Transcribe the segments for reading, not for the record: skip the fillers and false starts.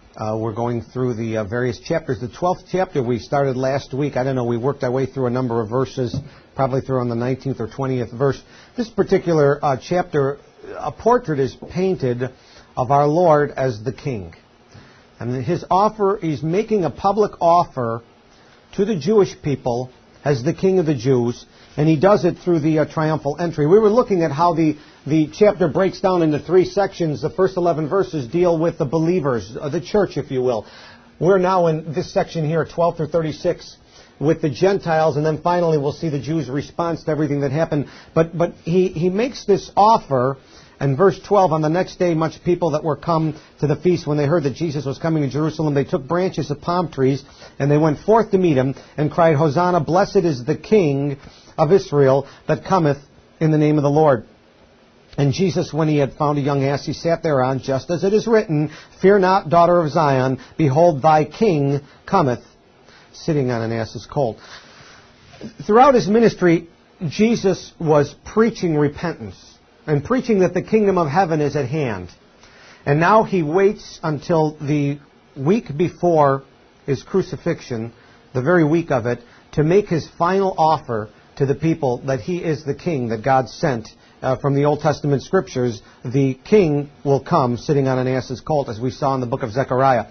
We're going through the various chapters. The 12th chapter we started last week. I don't know, we worked our way through a number of verses, probably through on the 19th or 20th verse. This particular chapter, a portrait is painted of our Lord as the King. And his offer, he's making a public offer to the Jewish people as the King of the Jews, and he does it through the triumphal entry. We were looking at how the chapter breaks down into three sections. The first 11 verses deal with the believers, the church, if you will. We're now in this section here, 12 through 36, with the Gentiles, and then finally we'll see the Jews' response to everything that happened. But he makes this offer. And verse 12, on the next day, much people that were come to the feast, when they heard that Jesus was coming to Jerusalem, they took branches of palm trees, and they went forth to meet him, and cried, Hosanna, blessed is the King of Israel that cometh in the name of the Lord. And Jesus, when he had found a young ass, he sat thereon, just as it is written, Fear not, daughter of Zion, behold, thy King cometh, sitting on an ass's colt. Throughout his ministry, Jesus was preaching repentance, and preaching that the kingdom of heaven is at hand. And now he waits until the week before his crucifixion, the very week of it, to make his final offer to the people that he is the king that God sent from the Old Testament scriptures. The king will come sitting on an ass's colt, as we saw in the book of Zechariah.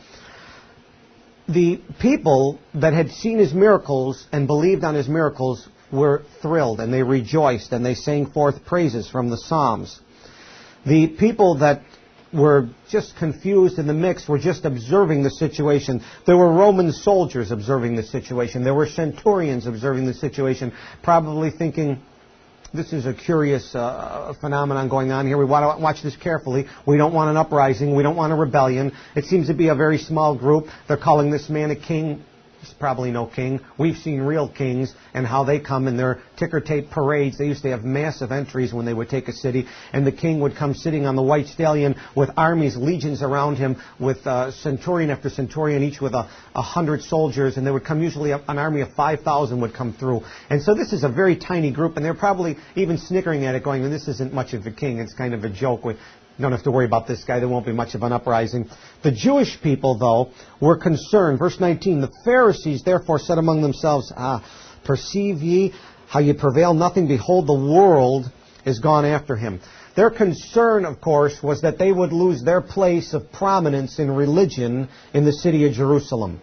The people that had seen his miracles and believed on his miracles were thrilled, and they rejoiced, and they sang forth praises from the Psalms. The people that were just confused in the mix were just observing the situation. There were Roman soldiers observing the situation. There were centurions observing the situation, probably thinking, this is a curious phenomenon going on here. We want to watch this carefully. We don't want an uprising. We don't want a rebellion. It seems to be a very small group. They're calling this man a king. He's probably no king. We've seen real kings and how they come in their ticker tape parades. They used to have massive entries when they would take a city, and the king would come sitting on the white stallion with armies, legions around him, with centurion after centurion, each with 100 soldiers, and they would come, usually an army of 5,000 would come through. And so this is a very tiny group, and they're probably even snickering at it, going, well, this isn't much of a king. It's kind of a joke. We don't have to worry about this guy. There won't be much of an uprising. The Jewish people, though, were concerned. Verse 19, the Pharisees therefore said among themselves, perceive ye how ye prevail nothing? Behold, the world is gone after him. Their concern, of course, was that they would lose their place of prominence in religion in the city of Jerusalem.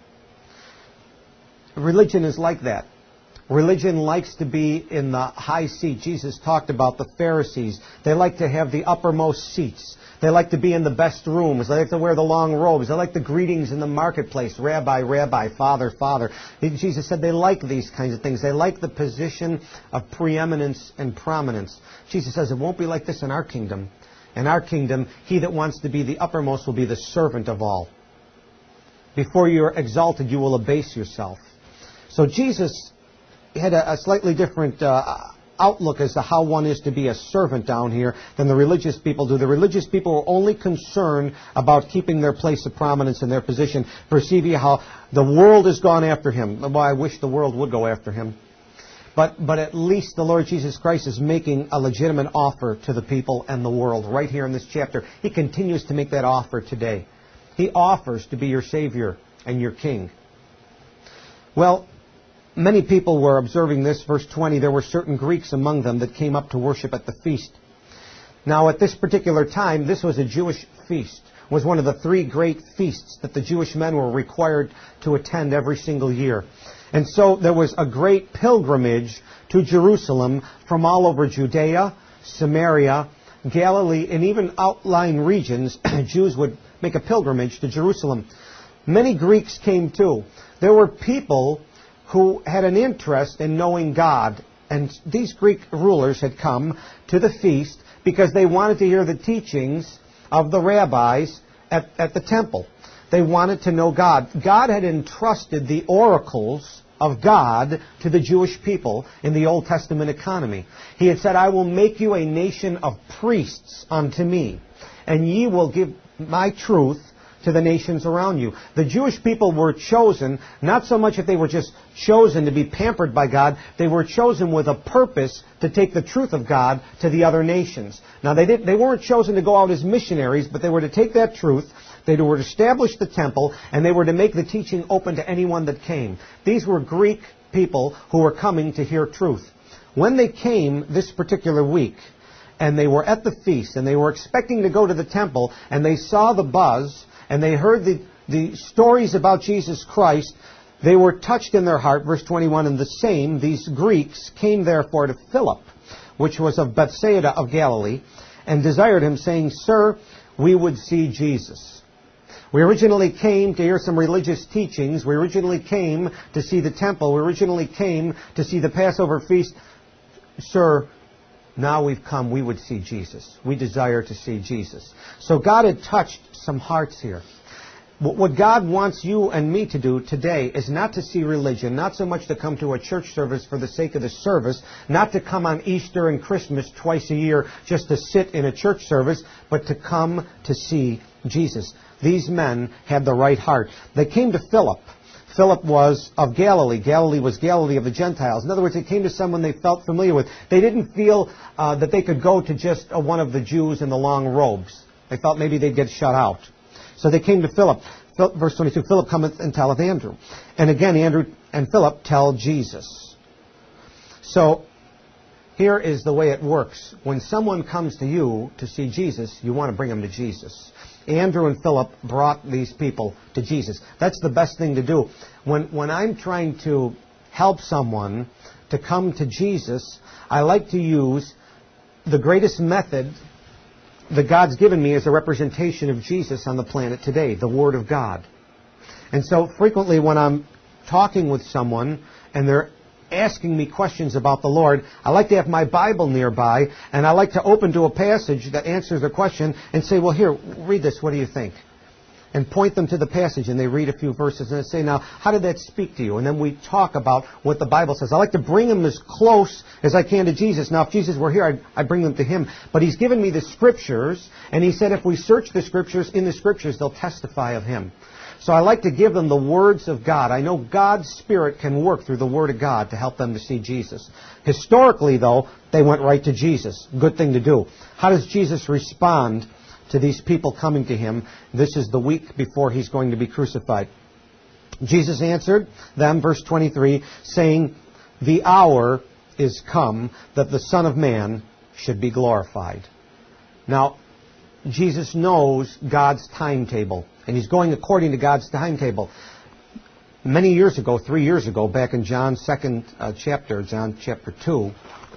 Religion is like that. Religion likes to be in the high seat. Jesus talked about the Pharisees. They like to have the uppermost seats. They like to be in the best rooms. They like to wear the long robes. They like the greetings in the marketplace. Rabbi, Rabbi, Father, Father. Jesus said they like these kinds of things. They like the position of preeminence and prominence. Jesus says it won't be like this in our kingdom. In our kingdom, he that wants to be the uppermost will be the servant of all. Before you're exalted, you will abase yourself. So Jesus had a slightly different outlook as to how one is to be a servant down here than the religious people do. The religious people were only concerned about keeping their place of prominence in their position. Perceive ye how the world has gone after him. Well, I wish the world would go after him. But at least the Lord Jesus Christ is making a legitimate offer to the people and the world right here in this chapter. He continues to make that offer today. He offers to be your Savior and your King. Well, many people were observing this. Verse 20, there were certain Greeks among them that came up to worship at the feast. Now, at this particular time, this was a Jewish feast. It was one of the three great feasts that the Jewish men were required to attend every single year. And so there was a great pilgrimage to Jerusalem from all over Judea, Samaria, Galilee, and even outlying regions. Jews would make a pilgrimage to Jerusalem. Many Greeks came too. There were people who had an interest in knowing God. And these Greek rulers had come to the feast because they wanted to hear the teachings of the rabbis at the temple. They wanted to know God. God had entrusted the oracles of God to the Jewish people in the Old Testament economy. He had said, I will make you a nation of priests unto me, and ye will give my truth to the nations around you. The Jewish people were chosen, not so much that they were just chosen to be pampered by God, they were chosen with a purpose to take the truth of God to the other nations. Now, they weren't chosen to go out as missionaries, but they were to take that truth They were to establish the temple, and they were to make the teaching open to anyone that came. These were Greek people who were coming to hear truth. When they came this particular week, and they were at the feast, and they were expecting to go to the temple, and they saw the buzz, and they heard the stories about Jesus Christ, they were touched in their heart. Verse 21, and the same, these Greeks, came therefore to Philip, which was of Bethsaida of Galilee, and desired him, saying, Sir, we would see Jesus. We originally came to hear some religious teachings. We originally came to see the temple. We originally came to see the Passover feast. Sir, now we've come, we would see Jesus. We desire to see Jesus. So God had touched some hearts here. What God wants you and me to do today is not to see religion, not so much to come to a church service for the sake of the service, not to come on Easter and Christmas twice a year just to sit in a church service, but to come to see Jesus. These men had the right heart. They came to Philip. Philip was of Galilee. Galilee was Galilee of the Gentiles. In other words, they came to someone they felt familiar with. They didn't feel that they could go to just one of the Jews in the long robes. They felt maybe they'd get shut out. So they came to Philip. Verse 22, Philip cometh and telleth Andrew. And again, Andrew and Philip tell Jesus. So here is the way it works. When someone comes to you to see Jesus, you want to bring them to Jesus. Andrew and Philip brought these people to Jesus. That's the best thing to do. When I'm trying to help someone to come to Jesus, I like to use the greatest method that God's given me as a representation of Jesus on the planet today, the Word of God. And so frequently when I'm talking with someone and they're asking me questions about the Lord, I like to have my Bible nearby, and I like to open to a passage that answers the question and say, well, here, read this, what do you think? And point them to the passage, and they read a few verses, and they say, now, how did that speak to you? And then we talk about what the Bible says. I like to bring them as close as I can to Jesus. Now, if Jesus were here, I'd bring them to Him. But He's given me the Scriptures, and He said if we search the Scriptures, in the Scriptures, they'll testify of Him. So I like to give them the words of God. I know God's Spirit can work through the Word of God to help them to see Jesus. Historically, though, they went right to Jesus. Good thing to do. How does Jesus respond to these people coming to Him? This is the week before He's going to be crucified. Jesus answered them, verse 23, saying, the hour is come that the Son of Man should be glorified. Now, Jesus knows God's timetable, and He's going according to God's timetable. Many years ago, 3 years ago, back in John's second chapter, John chapter 2,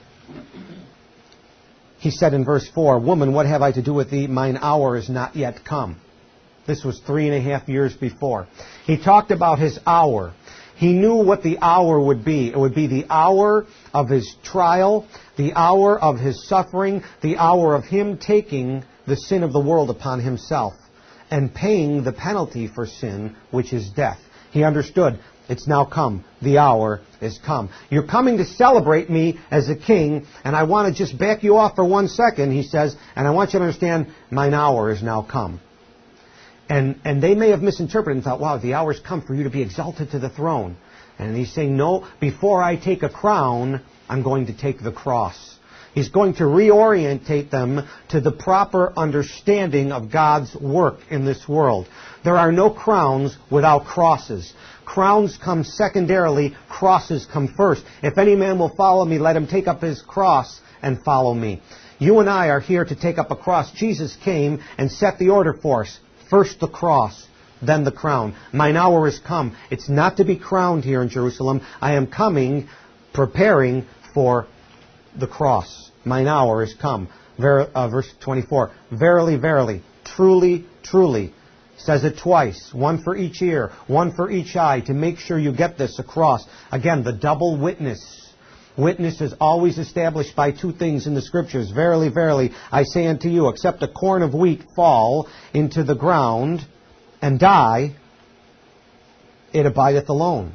He said in verse 4, Woman, what have I to do with thee? Mine hour is not yet come. This was 3.5 years before. He talked about His hour. He knew what the hour would be. It would be the hour of His trial, the hour of His suffering, the hour of Him taking the sin of the world upon Himself and paying the penalty for sin, which is death. He understood, it's now come. The hour is come. You're coming to celebrate me as a king, and I want to just back you off for 1 second, He says, and I want you to understand, mine hour is now come. And they may have misinterpreted and thought, wow, the hour's come for you to be exalted to the throne. And He's saying, no, before I take a crown, I'm going to take the cross. He's going to reorientate them to the proper understanding of God's work in this world. There are no crowns without crosses. Crowns come secondarily, crosses come first. If any man will follow me, let him take up his cross and follow me. You and I are here to take up a cross. Jesus came and set the order for us. First the cross, then the crown. Mine hour is come. It's not to be crowned here in Jerusalem. I am coming, preparing for the cross. Mine hour is come. Verse 24. Verily, verily, truly, truly. Says it twice. One for each ear, one for each eye, to make sure you get this across. Again, the double witness. Witness is always established by two things in the Scriptures. Verily, verily, I say unto you, except a corn of wheat fall into the ground and die, it abideth alone.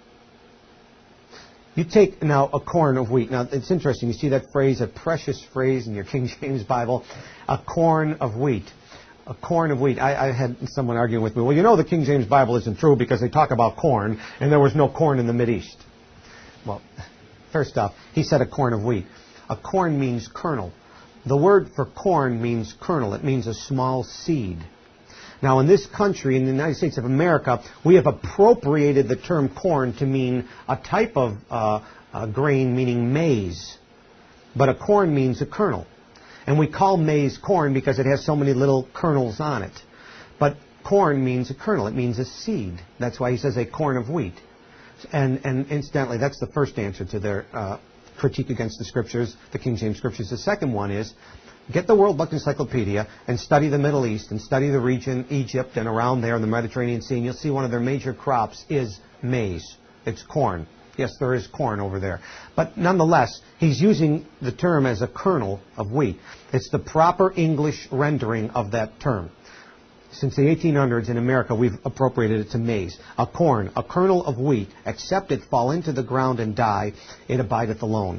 You take now a corn of wheat. Now, it's interesting. You see that phrase, a precious phrase in your King James Bible, a corn of wheat. A corn of wheat. I had someone arguing with me, well, you know the King James Bible isn't true because they talk about corn, and there was no corn in the Mideast. Well, first off, he said a corn of wheat. A corn means kernel. The word for corn means kernel. It means a small seed. Now, in this country, in the United States of America, we have appropriated the term corn to mean a type of grain, meaning maize. But a corn means a kernel. And we call maize corn because it has so many little kernels on it. But corn means a kernel. It means a seed. That's why he says a corn of wheat. And incidentally, that's the first answer to their critique against the Scriptures, the King James Scriptures. The second one is, get the World Book Encyclopedia and study the Middle East and study the region, Egypt and around there in the Mediterranean Sea, and you'll see one of their major crops is maize. It's corn. Yes, there is corn over there. But nonetheless, he's using the term as a kernel of wheat. It's the proper English rendering of that term. Since the 1800s in America, we've appropriated it to maize. A corn, a kernel of wheat, except it fall into the ground and die, it abideth alone.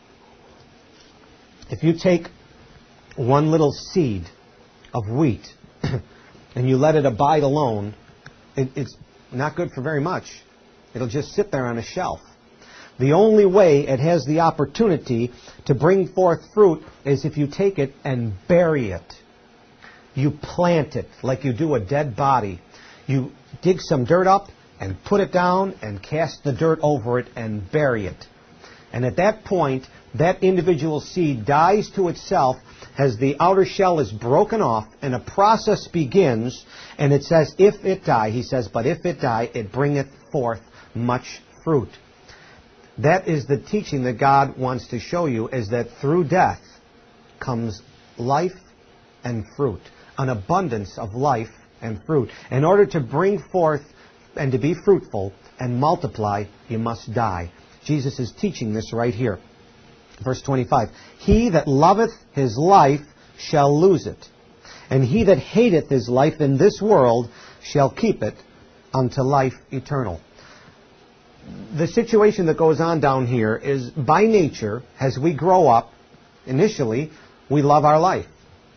If you take one little seed of wheat and you let it abide alone, it's not good for very much. It'll just sit there on a shelf. The only way it has the opportunity to bring forth fruit is if you take it and bury it. You plant it like you do a dead body. You dig some dirt up and put it down and cast the dirt over it and bury it. And at that point, that individual seed dies to itself as the outer shell is broken off and a process begins. And it says, if it die, he says, but if it die, it bringeth forth much fruit. That is the teaching that God wants to show you, is that through death comes life and fruit. An abundance of life and fruit. In order to bring forth and to be fruitful and multiply, you must die. Jesus is teaching this right here. Verse 25. He that loveth his life shall lose it, and he that hateth his life in this world shall keep it unto life eternal. The situation that goes on down here is, by nature, as we grow up, initially, we love our life.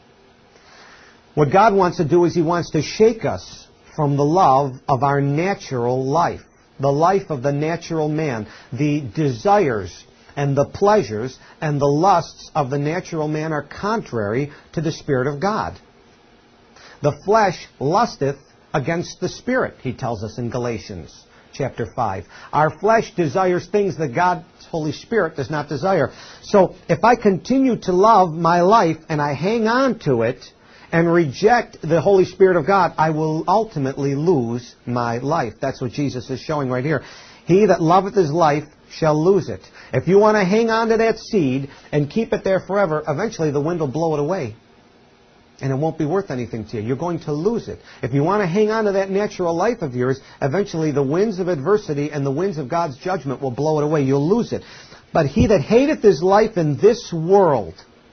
What God wants to do is He wants to shake us from the love of our natural life, the life of the natural man. The desires and the pleasures and the lusts of the natural man are contrary to the Spirit of God. The flesh lusteth against the Spirit, he tells us in Galatians chapter 5. Our flesh desires things that God's Holy Spirit does not desire. So if I continue to love my life and I hang on to it, and reject the Holy Spirit of God, I will ultimately lose my life. That's what Jesus is showing right here. He that loveth his life shall lose it. If you want to hang on to that seed and keep it there forever, eventually the wind will blow it away. And it won't be worth anything to you. You're going to lose it. If you want to hang on to that natural life of yours, eventually the winds of adversity and the winds of God's judgment will blow it away. You'll lose it. But he that hateth his life in this world,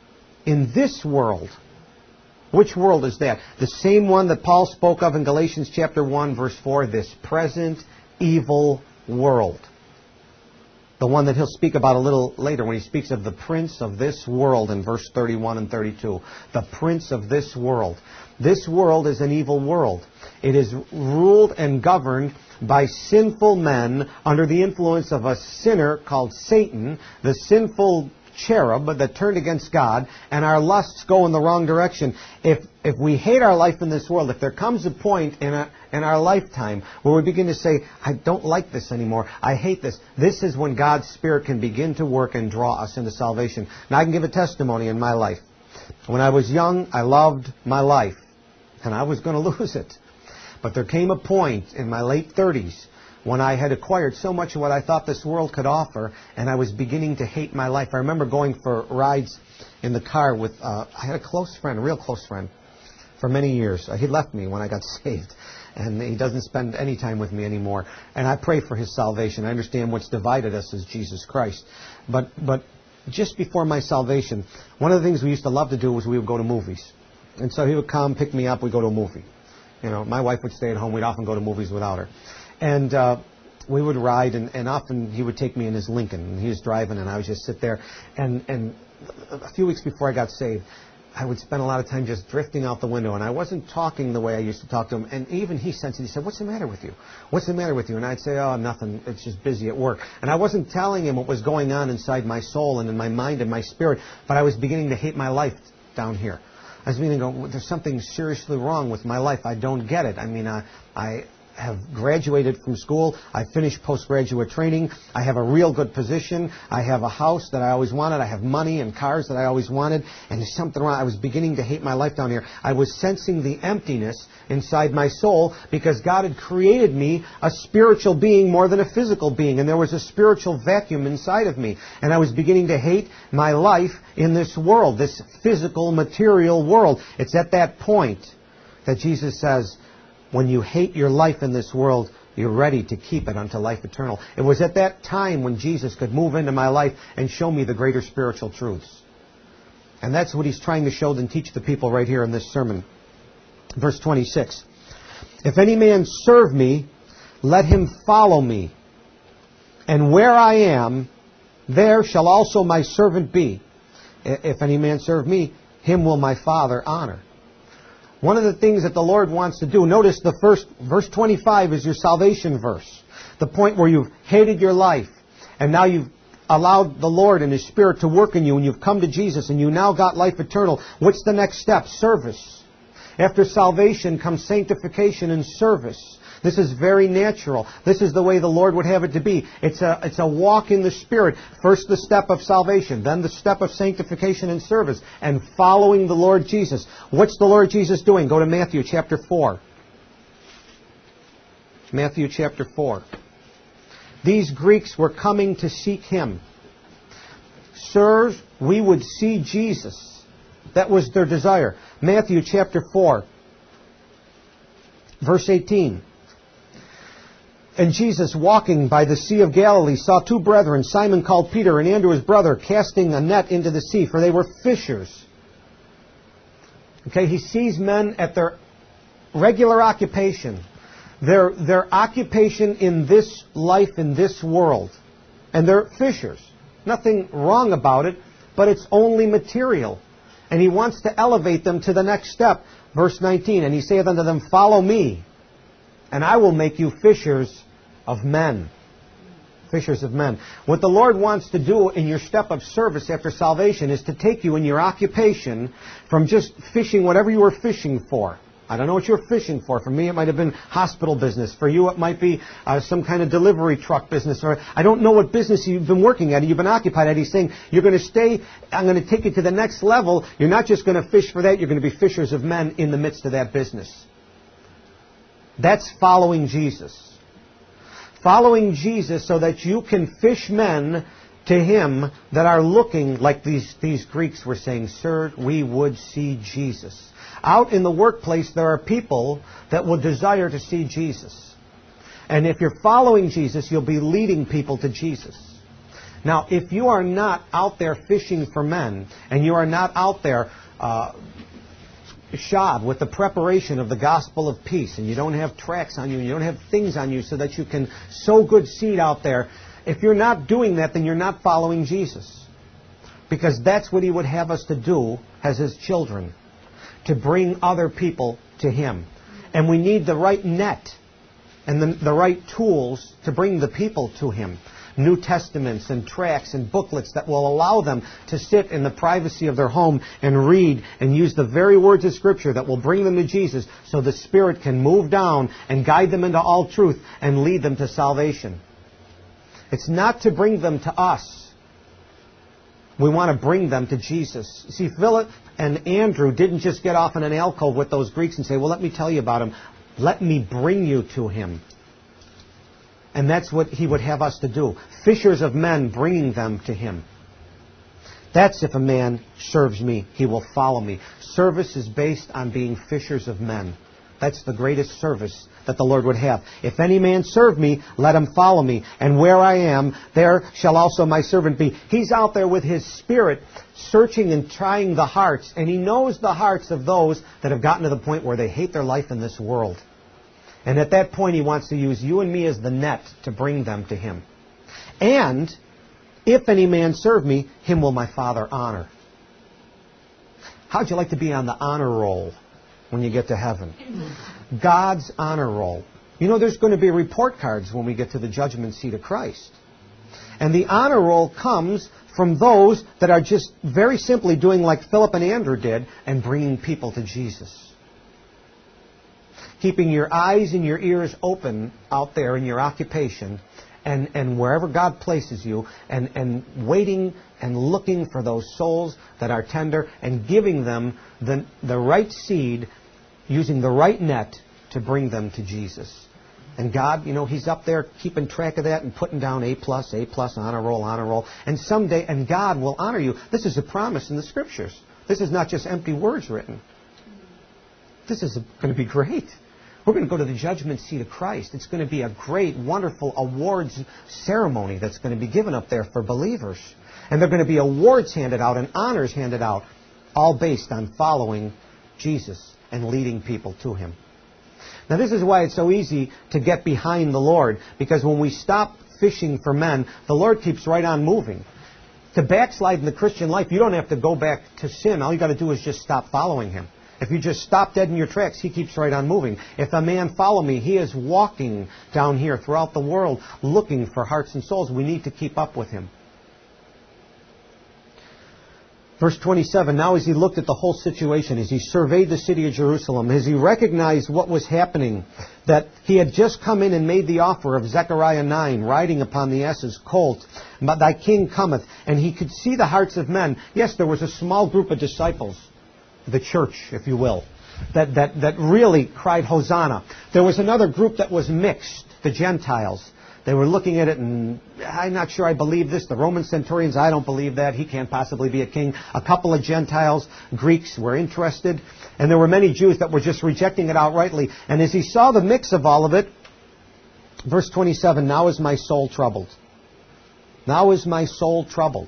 which world is that? The same one that Paul spoke of in Galatians chapter 1, verse 4, this present evil world. The one that he'll speak about a little later when he speaks of the prince of this world in verse 31 and 32. The prince of this world. This world is an evil world. It is ruled and governed by sinful men under the influence of a sinner called Satan, the sinful cherub that turned against God, and our lusts go in the wrong direction. If we hate our life in this world, if there comes a point in our lifetime where we begin to say, I don't like this anymore, I hate this, this is when God's Spirit can begin to work and draw us into salvation. Now I can give a testimony in my life. When I was young, I loved my life, and I was going to lose it. But there came a point in my late 30s when I had acquired so much of what I thought this world could offer, and I was beginning to hate my life. I remember going for rides in the car with, I had a close friend, a real close friend, for many years. He left me when I got saved, and he doesn't spend any time with me anymore. And I pray for his salvation. I understand what's divided us is Jesus Christ. But just before my salvation, one of the things we used to love to do was we would go to movies. And so he would come, pick me up, we'd go to a movie. You know, my wife would stay at home. We'd often go to movies without her. And we would ride, and often he would take me in his Lincoln. And he was driving, and I would just sit there. And a few weeks before I got saved, I would spend a lot of time just drifting out the window. And I wasn't talking the way I used to talk to him. And even he sensed it. He said, "What's the matter with you? What's the matter with you?" And I'd say, "Oh, nothing. It's just busy at work." And I wasn't telling him what was going on inside my soul and in my mind and my spirit. But I was beginning to hate my life down here. I was beginning to go, there's something seriously wrong with my life. I don't get it. I mean, I have graduated from school. I finished postgraduate training. I have a real good position. I have a house that I always wanted. I have money and cars that I always wanted. And there's something wrong. I was beginning to hate my life down here. I was sensing the emptiness inside my soul because God had created me a spiritual being more than a physical being. And there was a spiritual vacuum inside of me. And I was beginning to hate my life in this world, this physical, material world. It's at that point that Jesus says, when you hate your life in this world, you're ready to keep it unto life eternal. It was at that time when Jesus could move into my life and show me the greater spiritual truths. And that's what he's trying to show and teach the people right here in this sermon. Verse 26. If any man serve me, let him follow me. And where I am, there shall also my servant be. If any man serve me, him will my Father honor. One of the things that the Lord wants to do, notice the first, verse 25 is your salvation verse. The point where you've hated your life, and now you've allowed the Lord and His Spirit to work in you, and you've come to Jesus, and you now got life eternal. What's the next step? Service. After salvation comes sanctification and service. This is very natural. This is the way the Lord would have it to be. It's a walk in the Spirit. First the step of salvation, then the step of sanctification and service, and following the Lord Jesus. What's the Lord Jesus doing? Go to Matthew chapter 4. Matthew chapter 4. These Greeks were coming to seek Him. Sirs, we would see Jesus. That was their desire. Matthew chapter 4, verse 18. And Jesus, walking by the Sea of Galilee, saw two brethren, Simon called Peter and Andrew his brother, casting a net into the sea, for they were fishers. Okay, he sees men at their regular occupation, their occupation in this life, in this world. And they're fishers. Nothing wrong about it, but it's only material. And he wants to elevate them to the next step. Verse 19, and he saith unto them, follow me, and I will make you fishers of men. Fishers of men. What the Lord wants to do in your step of service after salvation is to take you in your occupation from just fishing whatever you were fishing for. I don't know what you're fishing for. For me, it might have been hospital business. For you, it might be some kind of delivery truck business. Or I don't know what business you've been working at, you've been occupied at. He's saying, you're going to stay, I'm going to take you to the next level. You're not just going to fish for that, you're going to be fishers of men in the midst of that business. That's following Jesus. Following Jesus so that you can fish men to Him that are looking like these Greeks were saying, sir, we would see Jesus. Out in the workplace, there are people that will desire to see Jesus. And if you're following Jesus, you'll be leading people to Jesus. Now, if you are not out there fishing for men, and you are not out there shod with the preparation of the gospel of peace, and you don't have tracts on you, and you don't have things on you so that you can sow good seed out there, if you're not doing that, then you're not following Jesus. Because that's what He would have us to do as His children, to bring other people to Him. And we need the right net and the right tools to bring the people to Him. New Testaments and tracts and booklets that will allow them to sit in the privacy of their home and read and use the very words of Scripture that will bring them to Jesus, so the Spirit can move down and guide them into all truth and lead them to salvation. It's not to bring them to us. We want to bring them to Jesus. See, Philip and Andrew didn't just get off in an alcove with those Greeks and say, well, let me tell you about Him. Let me bring you to Him. And that's what He would have us to do. Fishers of men, bringing them to Him. That's if a man serves me, he will follow me. Service is based on being fishers of men. That's the greatest service that the Lord would have. If any man serve me, let him follow me. And where I am, there shall also my servant be. He's out there with His Spirit, searching and trying the hearts. And He knows the hearts of those that have gotten to the point where they hate their life in this world. And at that point, He wants to use you and me as the net to bring them to Him. And, if any man serve me, him will my Father honor. How'd you like to be on the honor roll when you get to heaven? God's honor roll. You know, there's going to be report cards when we get to the judgment seat of Christ. And the honor roll comes from those that are just very simply doing like Philip and Andrew did and bringing people to Jesus. Keeping your eyes and your ears open out there in your occupation and wherever God places you and waiting and looking for those souls that are tender and giving them the right seed, using the right net to bring them to Jesus. And God, He's up there keeping track of that and putting down A+, honor roll. And someday, and God will honor you. This is a promise in the Scriptures. This is not just empty words written. This is going to be great. We're going to go to the judgment seat of Christ. It's going to be a great, wonderful awards ceremony that's going to be given up there for believers. And there are going to be awards handed out and honors handed out, all based on following Jesus and leading people to Him. Now, this is why it's so easy to get behind the Lord, because when we stop fishing for men, the Lord keeps right on moving. To backslide in the Christian life, you don't have to go back to sin. All you got to do is just stop following Him. If you just stop dead in your tracks, He keeps right on moving. If a man follow me, he is walking down here throughout the world looking for hearts and souls. We need to keep up with him. Verse 27, now as he looked at the whole situation, as he surveyed the city of Jerusalem, as he recognized what was happening, that he had just come in and made the offer of Zechariah 9, riding upon the ass's colt, thy king cometh, and he could see the hearts of men. Yes, there was a small group of disciples, the church, if you will, that really cried Hosanna. There was another group that was mixed, the Gentiles. They were looking at it and, I'm not sure I believe this. The Roman centurions, I don't believe that. He can't possibly be a king. A couple of Gentiles, Greeks, were interested. And there were many Jews that were just rejecting it outrightly. And as he saw the mix of all of it, verse 27, now is my soul troubled. Now is my soul troubled.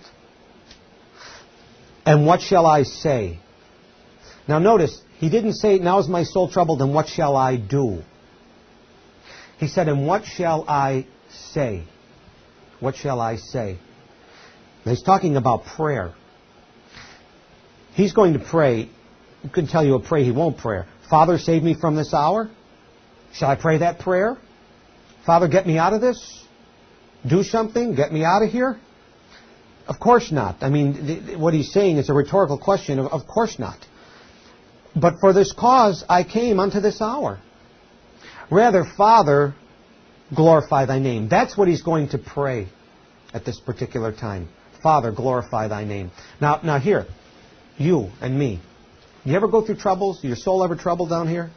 And what shall I say? Now notice, he didn't say, now is my soul troubled, and what shall I do? He said, and what shall I say? What shall I say? Now he's talking about prayer. He's going to pray. Who can tell you a prayer he won't pray? Father, save me from this hour? Shall I pray that prayer? Father, get me out of this? Do something? Get me out of here? Of course not. I mean, what he's saying is a rhetorical question. Of course not. But for this cause I came unto this hour. Rather, Father, glorify thy name. That's what he's going to pray at this particular time. Father, glorify thy name. Now here, you and me. You ever go through troubles? Is your soul ever troubled down here?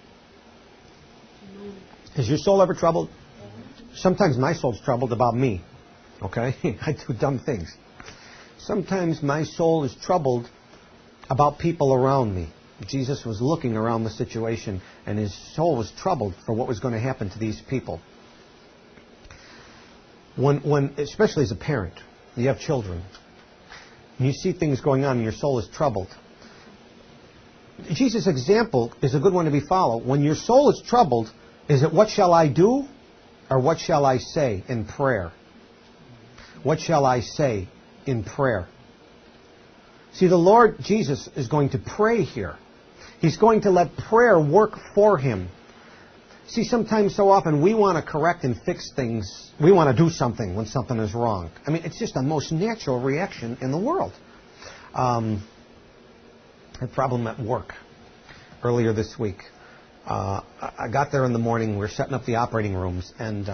Is your soul ever troubled? Sometimes my soul's troubled about me. Okay? I do dumb things. Sometimes my soul is troubled about people around me. Jesus was looking around the situation, and his soul was troubled for what was going to happen to these people. When, especially as a parent, you have children, and you see things going on and your soul is troubled. Jesus' example is a good one to be followed. When your soul is troubled, is it what shall I do or what shall I say in prayer? What shall I say in prayer? See, the Lord Jesus is going to pray here. He's going to let prayer work for him. See, sometimes, so often, we want to correct and fix things. We want to do something when something is wrong. I mean, it's just the most natural reaction in the world. I had a problem at work earlier this week. I got there in the morning. We were setting up the operating rooms, and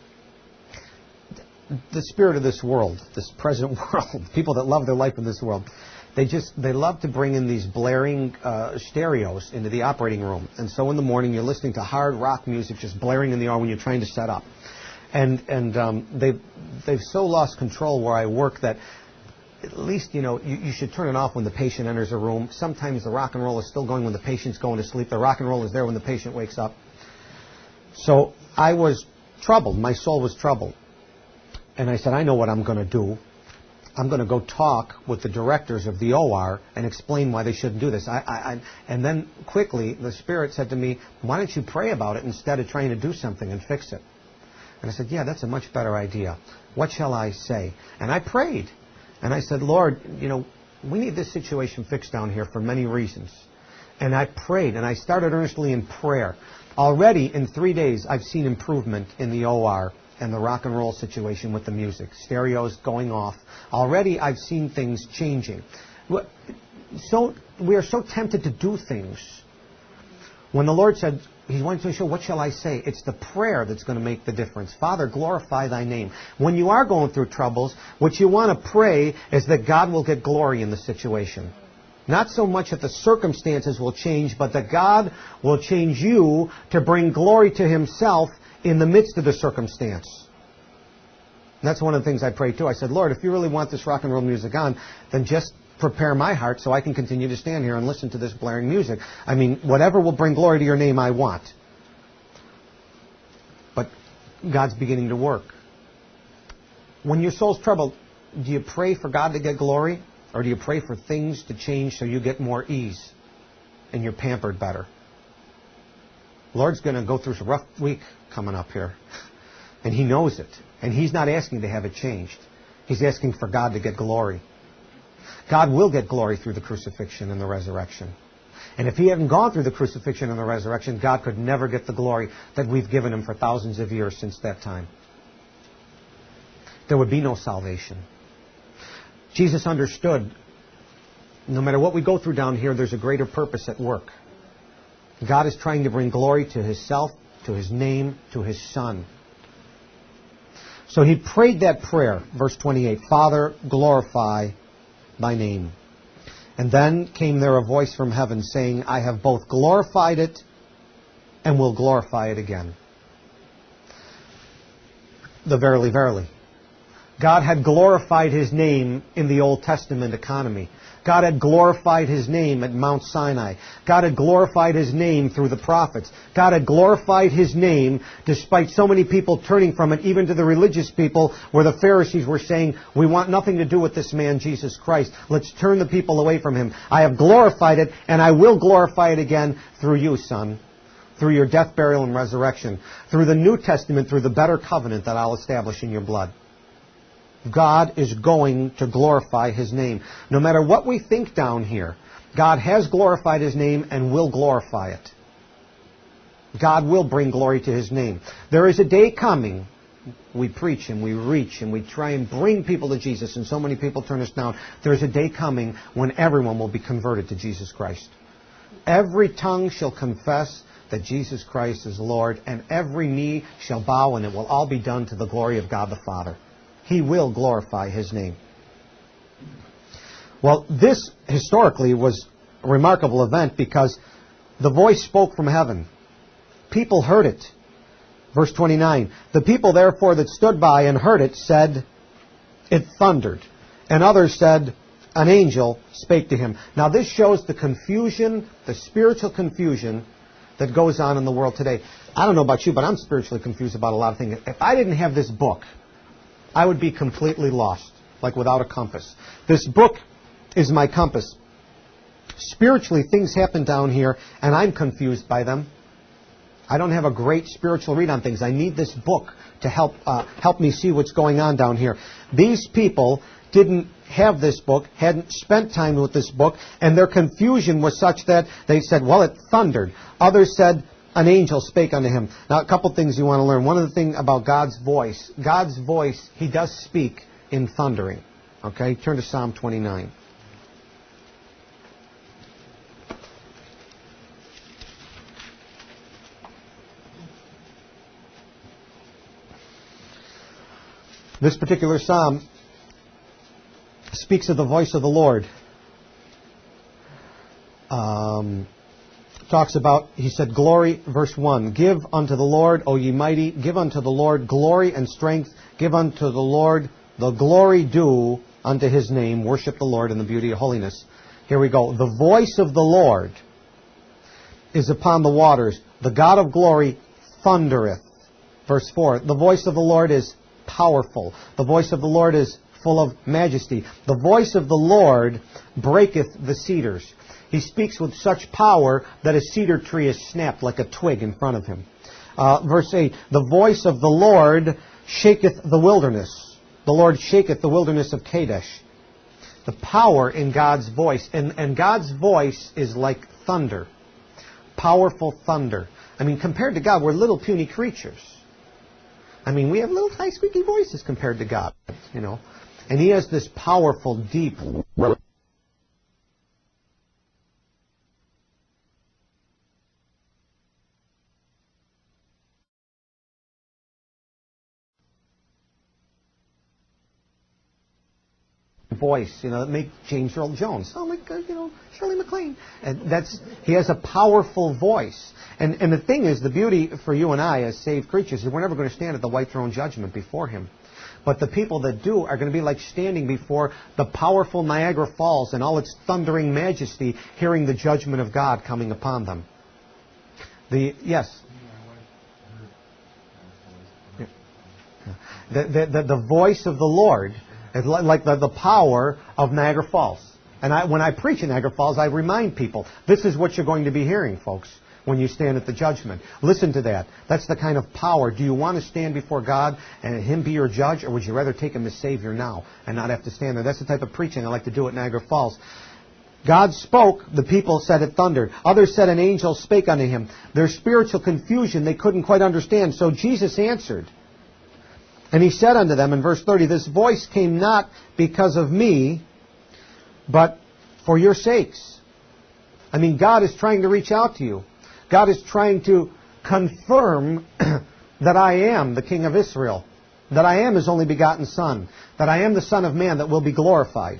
the spirit of this world, this present world, people that love their life in this world, they love to bring in these blaring stereos into the operating room. And so in the morning you're listening to hard rock music just blaring in the air when you're trying to set up. And they've so lost control where I work that at least, you should turn it off when the patient enters a room. Sometimes the rock and roll is still going when the patient's going to sleep. The rock and roll is there when the patient wakes up. So I was troubled. My soul was troubled. And I said, I know what I'm going to do. I'm going to go talk with the directors of the OR and explain why they shouldn't do this. And then quickly, the Spirit said to me, why don't you pray about it instead of trying to do something and fix it? And I said, yeah, that's a much better idea. What shall I say? And I prayed. And I said, Lord, we need this situation fixed down here for many reasons. And I prayed, and I started earnestly in prayer. Already, in 3 days, I've seen improvement in the OR and the rock and roll situation with the music. Stereos going off. Already I've seen things changing. So we are so tempted to do things. When the Lord said, He went to show, what shall I say? It's the prayer that's going to make the difference. Father, glorify Thy name. When you are going through troubles, what you want to pray is that God will get glory in the situation. Not so much that the circumstances will change, but that God will change you to bring glory to Himself in the midst of the circumstance. And that's one of the things I prayed too. I said, Lord, if you really want this rock and roll music on, then just prepare my heart so I can continue to stand here and listen to this blaring music. I mean, whatever will bring glory to your name, I want. But God's beginning to work. When your soul's troubled, do you pray for God to get glory? Or do you pray for things to change so you get more ease and you're pampered better? Lord's going to go through a rough week coming up here. And He knows it. And He's not asking to have it changed. He's asking for God to get glory. God will get glory through the crucifixion and the resurrection. And if He hadn't gone through the crucifixion and the resurrection, God could never get the glory that we've given Him for thousands of years since that time. There would be no salvation. Jesus understood, no matter what we go through down here, there's a greater purpose at work. God is trying to bring glory to Himself, to His name, to His Son. So He prayed that prayer, verse 28, Father, glorify Thy name. And then came there a voice from heaven saying, I have both glorified it and will glorify it again. The verily, verily. God had glorified His name in the Old Testament economy. God had glorified His name at Mount Sinai. God had glorified His name through the prophets. God had glorified His name despite so many people turning from it, even to the religious people, where the Pharisees were saying, we want nothing to do with this man, Jesus Christ. Let's turn the people away from Him. I have glorified it, and I will glorify it again through you, Son. Through your death, burial, and resurrection. Through the New Testament, through the better covenant that I'll establish in your blood. God is going to glorify His name. No matter what we think down here, God has glorified His name and will glorify it. God will bring glory to His name. There is a day coming. We preach and we reach and we try and bring people to Jesus, and so many people turn us down. There is a day coming when everyone will be converted to Jesus Christ. Every tongue shall confess that Jesus Christ is Lord, and every knee shall bow, and it will all be done to the glory of God the Father. He will glorify His name. Well, this historically was a remarkable event because the voice spoke from heaven. People heard it. Verse 29, the people therefore that stood by and heard it said, it thundered. And others said, an angel spake to him. Now this shows the confusion, the spiritual confusion that goes on in the world today. I don't know about you, but I'm spiritually confused about a lot of things. If I didn't have this book, I would be completely lost, like without a compass. This book is my compass. Spiritually, things happen down here, and I'm confused by them. I don't have a great spiritual read on things. I need this book to help me see what's going on down here. These people didn't have this book, hadn't spent time with this book, and their confusion was such that they said, well, it thundered. Others said, an angel spake unto him. Now, a couple things you want to learn. One of the things about God's voice, He does speak in thundering. Okay, turn to Psalm 29. This particular psalm speaks of the voice of the Lord. Talks about, he said, glory, verse 1, give unto the Lord, O ye mighty, give unto the Lord glory and strength, give unto the Lord the glory due unto His name, worship the Lord in the beauty of holiness. Here we go. The voice of the Lord is upon the waters. The God of glory thundereth. Verse 4, the voice of the Lord is powerful. The voice of the Lord is full of majesty. The voice of the Lord breaketh the cedars. He speaks with such power that a cedar tree is snapped like a twig in front of him. Verse 8, the voice of the Lord shaketh the wilderness. The Lord shaketh the wilderness of Kadesh. The power in God's voice. And God's voice is like thunder. Powerful thunder. I mean, compared to God, we're little puny creatures. I mean, we have little high squeaky voices compared to God, you know. And He has this powerful, deep voice, you know, that make James Earl Jones sound like, you know, Shirley MacLaine. And he has a powerful voice. And the thing is, the beauty for you and I as saved creatures is we're never going to stand at the white throne judgment before Him. But the people that do are going to be like standing before the powerful Niagara Falls in all its thundering majesty, hearing the judgment of God coming upon them. Yes? The voice of the Lord is like the power of Niagara Falls. And when I preach in Niagara Falls, I remind people, this is what you're going to be hearing, folks, when you stand at the judgment. Listen to that. That's the kind of power. Do you want to stand before God and Him be your judge, or would you rather take Him as Savior now and not have to stand there? That's the type of preaching I like to do at Niagara Falls. God spoke, the people said it thundered. Others said an angel spake unto him. Their spiritual confusion they couldn't quite understand. So Jesus answered. And He said unto them in verse 30, this voice came not because of me, but for your sakes. I mean, God is trying to reach out to you. God is trying to confirm that I am the King of Israel, that I am His only begotten Son, that I am the Son of Man that will be glorified.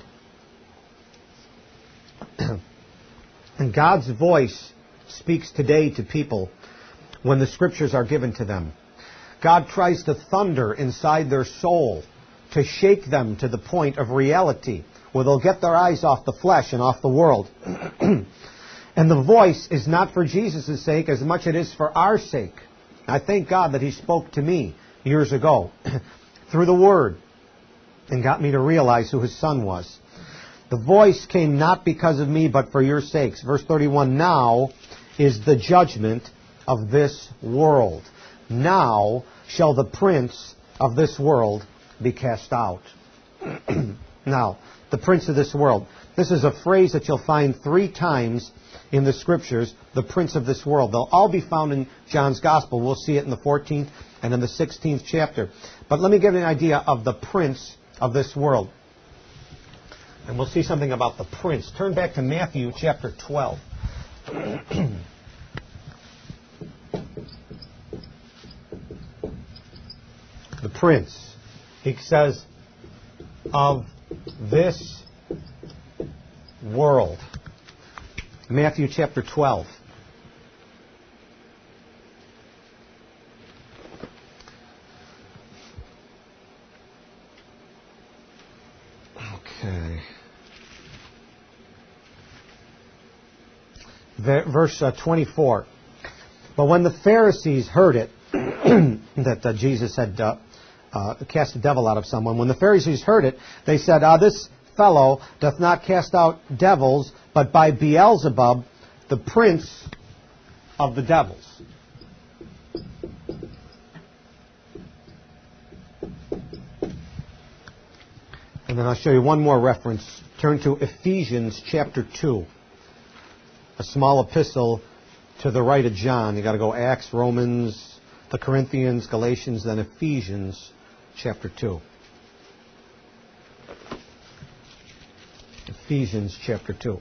And God's voice speaks today to people when the Scriptures are given to them. God tries to thunder inside their soul to shake them to the point of reality where they'll get their eyes off the flesh and off the world. And the voice is not for Jesus' sake as much as it is for our sake. I thank God that He spoke to me years ago through the Word and got me to realize who His Son was. The voice came not because of me, but for your sakes. Verse 31, now is the judgment of this world. Now shall the prince of this world be cast out. Now, the prince of this world. This is a phrase that you'll find 3 times in the Scriptures, the prince of this world. They'll all be found in John's Gospel. We'll see it in the 14th and in the 16th chapter. But let me give you an idea of the prince of this world. And we'll see something about the prince. Turn back to Matthew chapter 12. The prince. He says, of this world. Matthew chapter 12. Okay. Verse 24. But when the Pharisees heard it, that Jesus had cast a devil out of someone, when the Pharisees heard it, they said, this fellow doth not cast out devils, but by Beelzebub, the prince of the devils. And then I'll show you one more reference. Turn to Ephesians chapter 2. A small epistle to the right of John. You've got to go Acts, Romans, the Corinthians, Galatians, then Ephesians chapter 2. Ephesians chapter 2.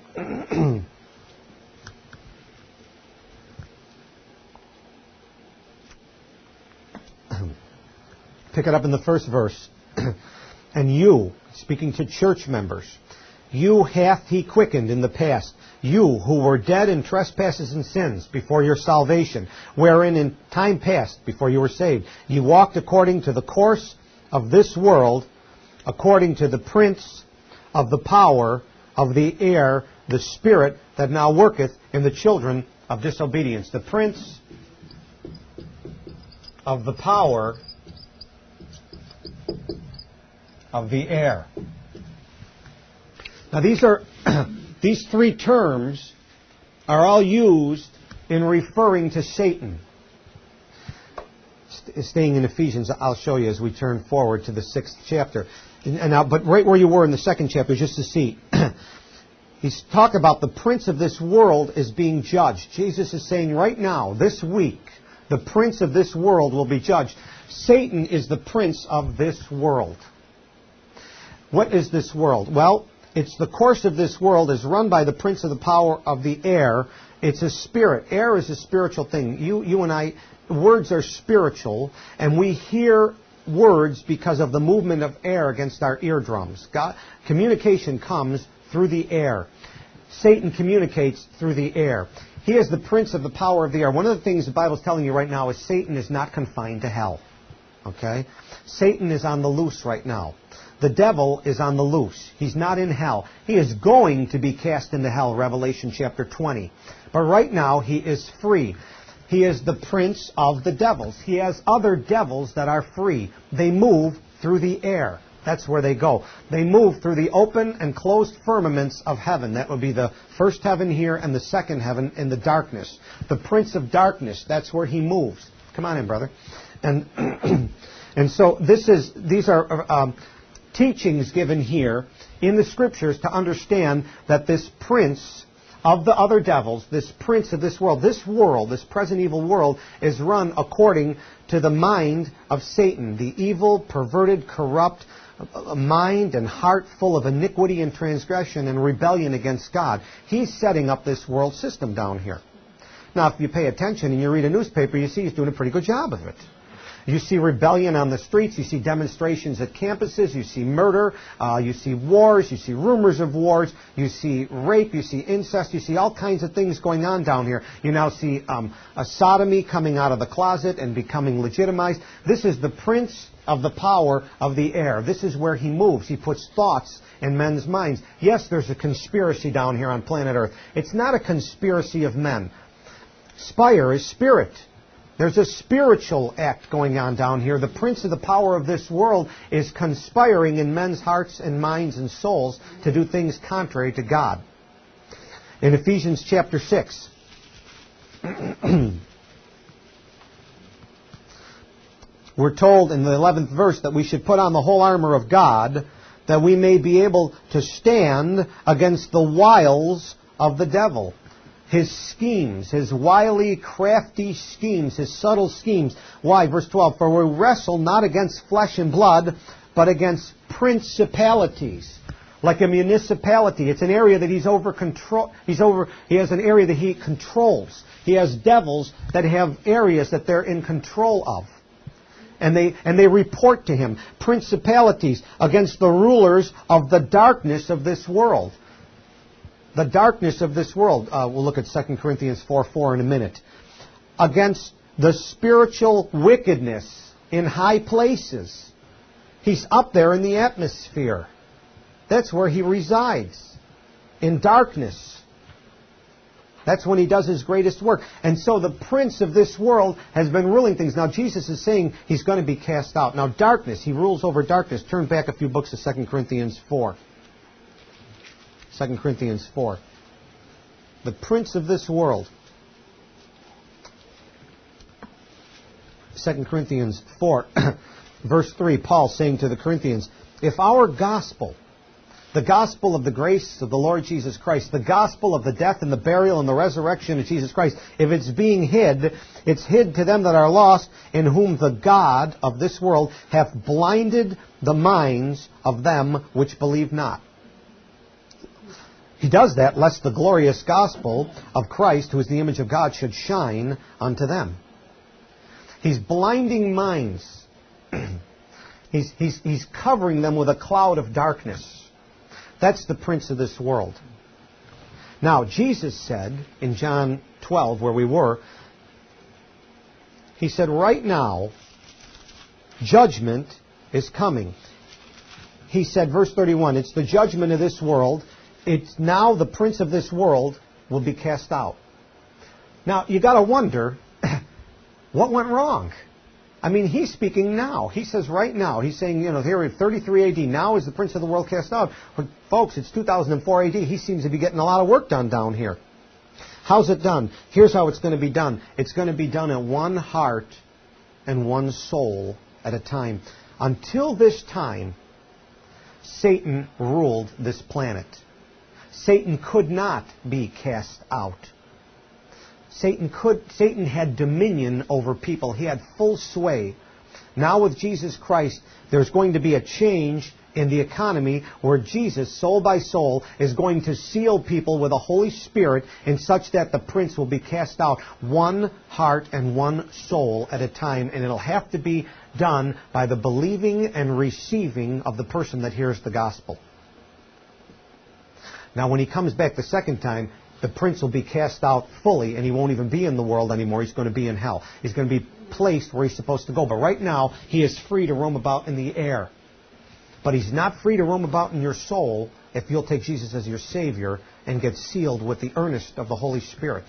Pick it up in the first verse. And you, speaking to church members, you hath He quickened in the past, you who were dead in trespasses and sins before your salvation, wherein in time past, before you were saved, ye walked according to the course of this world, according to the prince of the power of the air, the spirit that now worketh in the children of disobedience. The prince of the power of the air. Now these 3 terms are all used in referring to Satan. Staying in Ephesians, I'll show you as we turn forward to the 6th chapter. But right where you were in the 2nd chapter, just to see, he's talked about the prince of this world is being judged. Jesus is saying right now, this week, The prince of this world will be judged. Satan is the prince of this world. What is this world? Well, it's the course of this world is run by the prince of the power of the air. It's a spirit. Air is a spiritual thing. You and I, words are spiritual, and we hear words because of the movement of air against our eardrums. Communication comes through the air. Satan communicates through the air. He is the prince of the power of the air. One of the things the Bible is telling you right now is Satan is not confined to hell. Okay? Satan is on the loose right now. The devil is on the loose. He's not in hell. He is going to be cast into hell, Revelation chapter 20. But right now, he is free. He is the prince of the devils. He has other devils that are free. They move through the air. That's where they go. They move through the open and closed firmaments of heaven. That would be the first heaven here and the second heaven in the darkness. The prince of darkness, that's where he moves. Come on in, brother. And so these are teachings given here in the Scriptures to understand that this prince of the other devils, this prince of this world, this present evil world, is run according to the mind of Satan, the evil, perverted, corrupt mind and heart full of iniquity and transgression and rebellion against God. He's setting up this world system down here. Now, if you pay attention and you read a newspaper, you see he's doing a pretty good job of it. You see rebellion on the streets. You see demonstrations at campuses. You see murder. You see wars. You see rumors of wars. You see rape. You see incest. You see all kinds of things going on down here. You now see a sodomy coming out of the closet and becoming legitimized. This is the prince of the power of the air. This is where he moves. He puts thoughts in men's minds. Yes, there's a conspiracy down here on planet Earth. It's not a conspiracy of men. Spire is spirit. There's a spiritual act going on down here. The prince of the power of this world is conspiring in men's hearts and minds and souls to do things contrary to God. In Ephesians chapter 6, we're told in the 11th verse that we should put on the whole armor of God that we may be able to stand against the wiles of the devil. His schemes, his wily, crafty schemes, his subtle schemes. Why? Verse 12, for we wrestle not against flesh and blood, but against principalities. Like a municipality. It's an area that he's over control. He has an area that he controls. He has devils that have areas that they're in control of. And they report to him. Principalities against the rulers of the darkness of this world. The darkness of this world. We'll look at 2 Corinthians 4:4 in a minute. Against the spiritual wickedness in high places. He's up there in the atmosphere. That's where he resides. In darkness. That's when he does his greatest work. And so the prince of this world has been ruling things. Now Jesus is saying he's going to be cast out. Now darkness, he rules over darkness. Turn back a few books to 2 Corinthians 4. 2 Corinthians 4. The prince of this world. 2 Corinthians 4, verse 3, Paul saying to the Corinthians, if our gospel, the gospel of the grace of the Lord Jesus Christ, the gospel of the death and the burial and the resurrection of Jesus Christ, if it's being hid, it's hid to them that are lost, in whom the God of this world hath blinded the minds of them which believe not. He does that lest the glorious gospel of Christ, who is the image of God, should shine unto them. He's blinding minds. He's covering them with a cloud of darkness. That's the prince of this world. Now, Jesus said in John 12, where we were, he said, right now, judgment is coming. He said, verse 31, it's the judgment of this world. It's now the prince of this world will be cast out. Now, you got to wonder, what went wrong? I mean, he's speaking now. He says right now. He's saying, here in 33 AD, now is the prince of the world cast out. But folks, it's 2004 AD. He seems to be getting a lot of work done down here. How's it done? Here's how it's going to be done. It's going to be done in one heart and one soul at a time. Until this time, Satan ruled this planet. Satan could not be cast out. Satan had dominion over people. He had full sway. Now with Jesus Christ, there's going to be a change in the economy where Jesus, soul by soul, is going to seal people with the Holy Spirit in such that the prince will be cast out, one heart and one soul at a time, and it'll have to be done by the believing and receiving of the person that hears the gospel. Now when he comes back the second time, the prince will be cast out fully, and he won't even be in the world anymore. He's going to be in hell. He's going to be placed where he's supposed to go. But right now, he is free to roam about in the air. But he's not free to roam about in your soul if you'll take Jesus as your Savior and get sealed with the earnest of the Holy Spirit.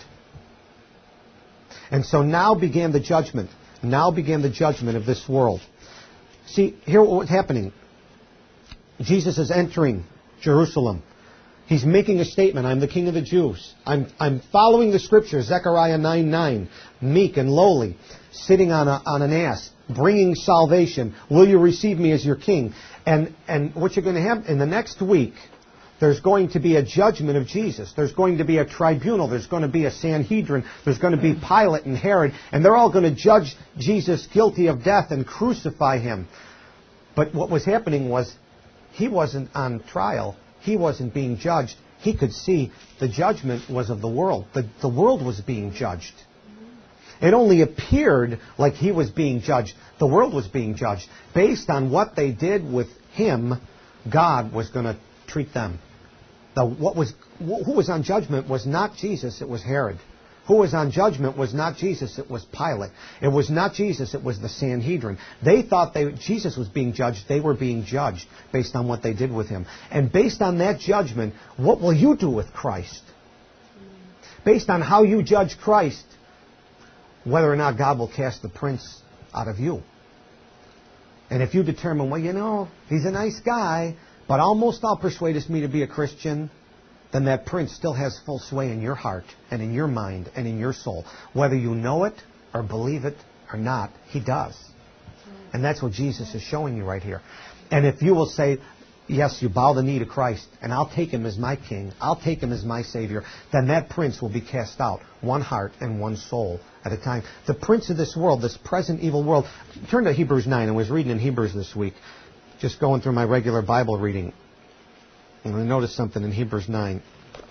And so now began the judgment. Now began the judgment of this world. See, here what's happening. Jesus is entering Jerusalem. He's making a statement. I'm the King of the Jews. I'm following the Scriptures. Zechariah 9:9, meek and lowly, sitting on an ass, bringing salvation. Will you receive me as your king? And what you're going to have in the next week, there's going to be a judgment of Jesus. There's going to be a tribunal. There's going to be a Sanhedrin. There's going to be Pilate and Herod. And they're all going to judge Jesus guilty of death and crucify him. But what was happening was he wasn't on trial. He wasn't being judged. He could see the judgment was of the world. The world was being judged. It only appeared like he was being judged. The world was being judged. Based on what they did with him, God was going to treat them. Who was on judgment was not Jesus, it was Herod. Who was on judgment was not Jesus, it was Pilate. It was not Jesus, it was the Sanhedrin. They thought Jesus was being judged. They were being judged based on what they did with him. And based on that judgment, what will you do with Christ? Based on how you judge Christ, whether or not God will cast the prince out of you. And if you determine, well, he's a nice guy, but almost all persuades me to be a Christian, then that prince still has full sway in your heart and in your mind and in your soul. Whether you know it or believe it or not, he does. And that's what Jesus is showing you right here. And if you will say, yes, you bow the knee to Christ, and I'll take him as my king, I'll take him as my Savior, then that prince will be cast out, one heart and one soul at a time. The prince of this world, this present evil world. Turn to Hebrews 9. I was reading in Hebrews this week, just going through my regular Bible reading. And I noticed something in Hebrews 9.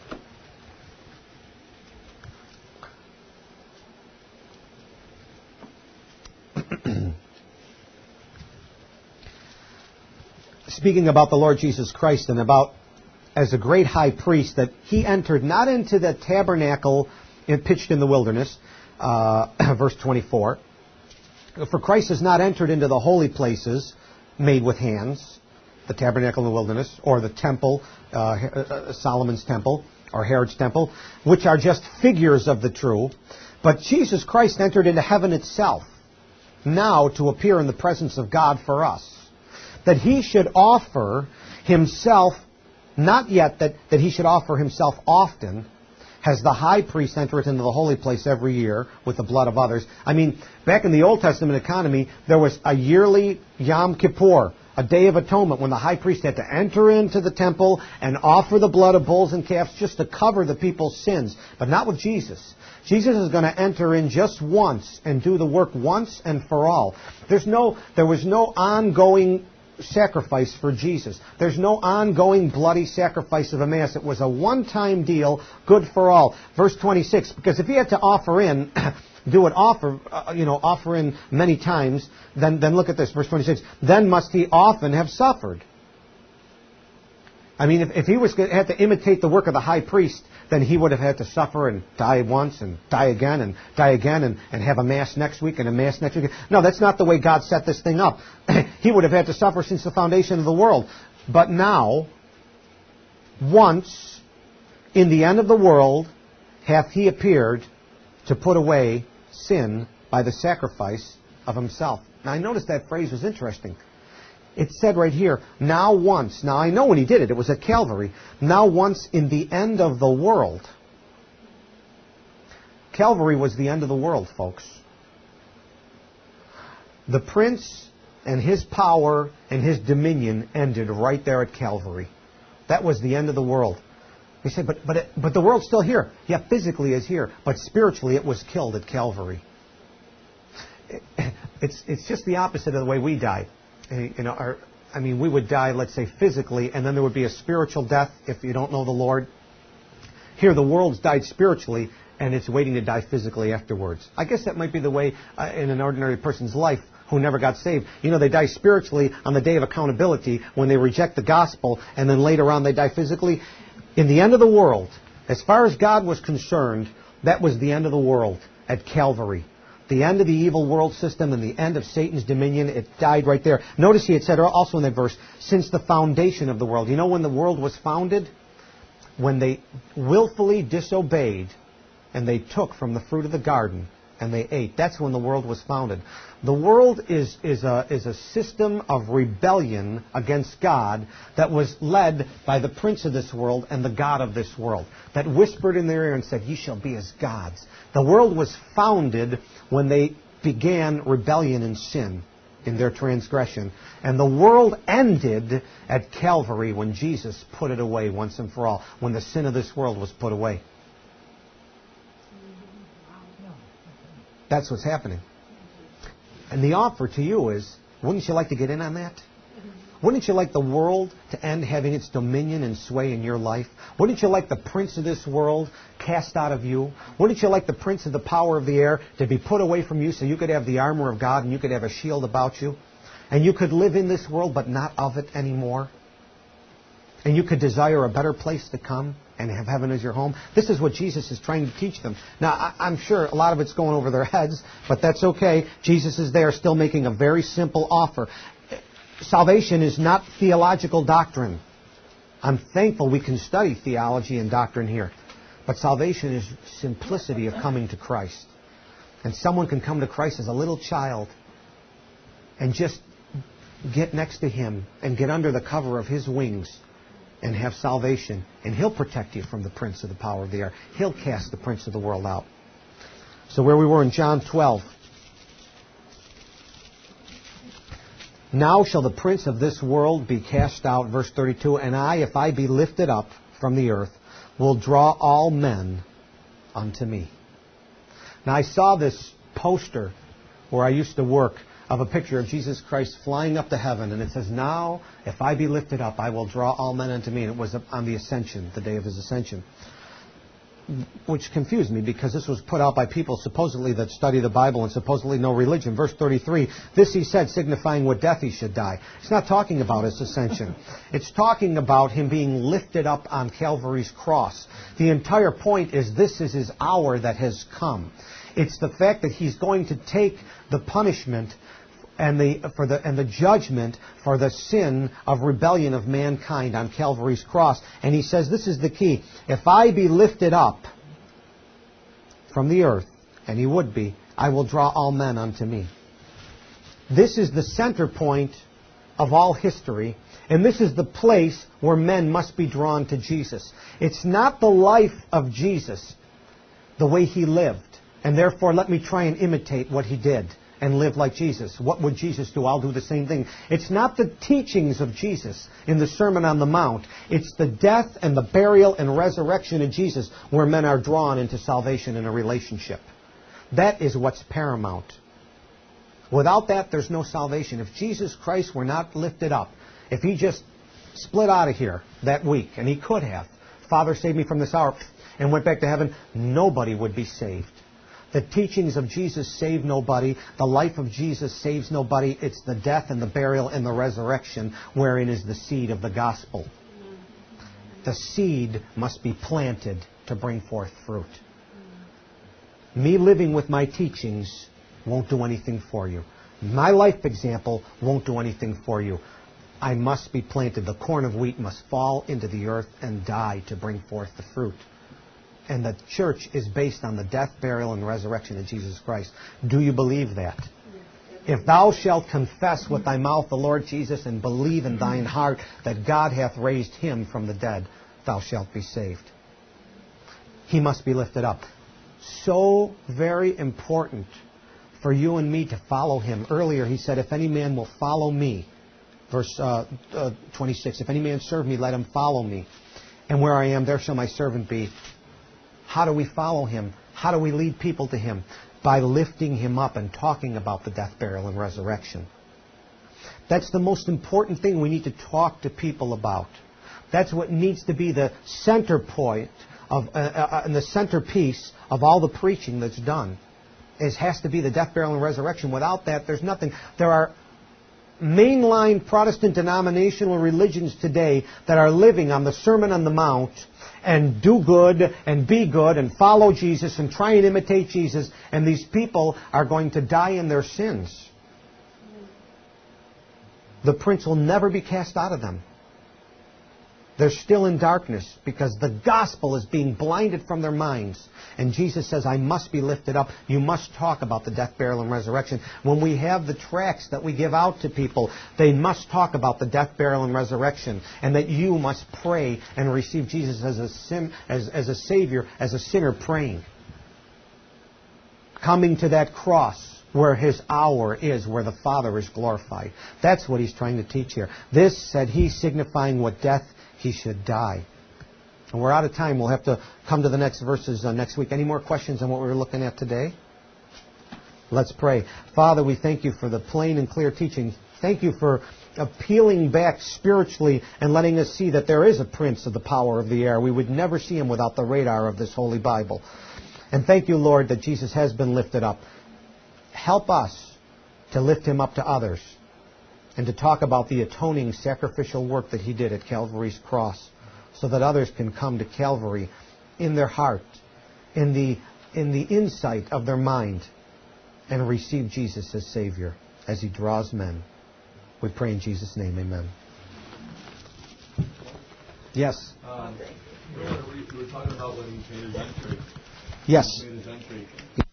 Speaking about the Lord Jesus Christ and about as a great high priest, that he entered not into the tabernacle pitched in the wilderness, verse 24. For Christ has not entered into the holy places made with hands, the tabernacle in the wilderness, or the temple, Solomon's temple, or Herod's temple, which are just figures of the true. But Jesus Christ entered into heaven itself, now to appear in the presence of God for us. That he should offer himself, not yet that he should offer himself often, as the high priest entereth into the holy place every year with the blood of others. I mean, back in the Old Testament economy, there was a yearly Yom Kippur, a Day of Atonement, when the high priest had to enter into the temple and offer the blood of bulls and calves just to cover the people's sins. But not with Jesus. Jesus is going to enter in just once and do the work once and for all. There was no ongoing sacrifice for Jesus. There's no ongoing bloody sacrifice of a mass. It was a one-time deal, good for all. Verse 26, because if he had to offer in, offer in many times, then look at this, verse 26, then must he often have suffered. I mean, if he had to imitate the work of the high priest, then he would have had to suffer and die once and die again and have a mass next week and a mass next week. No, that's not the way God set this thing up. He would have had to suffer since the foundation of the world. But now, once, in the end of the world, hath he appeared to put away sin by the sacrifice of himself. Now, I noticed that phrase was interesting. It said right here, now once. Now, I know when he did it was at Calvary. Now once in the end of the world. Calvary was the end of the world, folks. The prince and his power and his dominion ended right there at Calvary. That was the end of the world. You say, but the world's still here. Yeah, physically is here, but spiritually it was killed at Calvary. It's just the opposite of the way we die. We would die, let's say, physically, and then there would be a spiritual death if you don't know the Lord. Here, the world's died spiritually, and it's waiting to die physically afterwards. I guess that might be the way in an ordinary person's life who never got saved. They die spiritually on the day of accountability when they reject the gospel, and then later on they die physically. In the end of the world, as far as God was concerned, that was the end of the world at Calvary. The end of the evil world system and the end of Satan's dominion, it died right there. Notice he had said also in that verse, since the foundation of the world. You know when the world was founded? When they willfully disobeyed and they took from the fruit of the garden and they ate. That's when the world was founded. The world is a system of rebellion against God that was led by the prince of this world and the god of this world, that whispered in their ear and said, "Ye shall be as gods." The world was founded when they began rebellion and sin in their transgression. And the world ended at Calvary when Jesus put it away once and for all, when the sin of this world was put away. That's what's happening. And the offer to you is, wouldn't you like to get in on that? Wouldn't you like the world to end having its dominion and sway in your life? Wouldn't you like the prince of this world cast out of you? Wouldn't you like the prince of the power of the air to be put away from you so you could have the armor of God and you could have a shield about you? And you could live in this world but not of it anymore? And you could desire a better place to come and have heaven as your home? This is what Jesus is trying to teach them. Now, I'm sure a lot of it's going over their heads, but that's okay. Jesus is there still making a very simple offer. Salvation is not theological doctrine. I'm thankful we can study theology and doctrine here. But salvation is simplicity of coming to Christ. And someone can come to Christ as a little child and just get next to Him and get under the cover of His wings and have salvation. And He'll protect you from the prince of the power of the air. He'll cast the prince of the world out. So where we were in John 12. Now shall the prince of this world be cast out, verse 32, and I, if I be lifted up from the earth, will draw all men unto me. Now I saw this poster where I used to work of a picture of Jesus Christ flying up to heaven, and it says, now, if I be lifted up, I will draw all men unto me. And it was on the Ascension, the day of His Ascension. Which confused me because this was put out by people supposedly that study the Bible and supposedly know religion. Verse 33, this He said, signifying what death He should die. It's not talking about His ascension. It's talking about Him being lifted up on Calvary's cross. The entire point is this is His hour that has come. It's the fact that He's going to take the punishment and the judgment for the sin of rebellion of mankind on Calvary's cross. And He says, this is the key. If I be lifted up from the earth, and He would be, I will draw all men unto me. This is the center point of all history, and this is the place where men must be drawn to Jesus. It's not the life of Jesus, the way He lived, and therefore let me try and imitate what He did and live like Jesus. What would Jesus do? I'll do the same thing. It's not the teachings of Jesus in the Sermon on the Mount. It's the death and the burial and resurrection of Jesus where men are drawn into salvation in a relationship. That is what's paramount. Without that, there's no salvation. If Jesus Christ were not lifted up, if He just split out of here that week, and He could have, Father, save me from this hour, and went back to heaven, nobody would be saved. The teachings of Jesus save nobody. The life of Jesus saves nobody. It's the death and the burial and the resurrection wherein is the seed of the gospel. The seed must be planted to bring forth fruit. Me living with my teachings won't do anything for you. My life example won't do anything for you. I must be planted. The corn of wheat must fall into the earth and die to bring forth the fruit. And the church is based on the death, burial, and resurrection of Jesus Christ. Do you believe that? If thou shalt confess with thy mouth the Lord Jesus and believe in thine heart that God hath raised Him from the dead, thou shalt be saved. He must be lifted up. So very important for you and me to follow Him. Earlier He said, if any man will follow me, verse 26, if any man serve me, let him follow me. And where I am, there shall my servant be. How do we follow Him? How do we lead people to Him? By lifting Him up and talking about the death, burial, and resurrection. That's the most important thing we need to talk to people about. That's what needs to be the center point of and the centerpiece of all the preaching that's done. It has to be the death, burial, and resurrection. Without that, there's nothing. There are mainline Protestant denominational religions today that are living on the Sermon on the Mount and do good and be good and follow Jesus and try and imitate Jesus, and these people are going to die in their sins. The prince will never be cast out of them. They're still in darkness because the gospel is being blinded from their minds. And Jesus says, I must be lifted up. You must talk about the death, burial, and resurrection. When we have the tracts that we give out to people, they must talk about the death, burial, and resurrection. And that you must pray and receive Jesus as a Savior, as a sinner praying. Coming to that cross where His hour is, where the Father is glorified. That's what He's trying to teach here. This, said He, signifying what death He should die. And we're out of time. We'll have to come to the next verses next week. Any more questions on what we were looking at today? Let's pray. Father, we thank You for the plain and clear teaching. Thank You for appealing back spiritually and letting us see that there is a prince of the power of the air. We would never see him without the radar of this Holy Bible. And thank You, Lord, that Jesus has been lifted up. Help us to lift Him up to others and to talk about the atoning sacrificial work that He did at Calvary's cross, so that others can come to Calvary in their heart, in the insight of their mind, and receive Jesus as Savior as He draws men. We pray in Jesus' name, amen. Yes? You were talking about when He made His entry. Yes. He made His entry.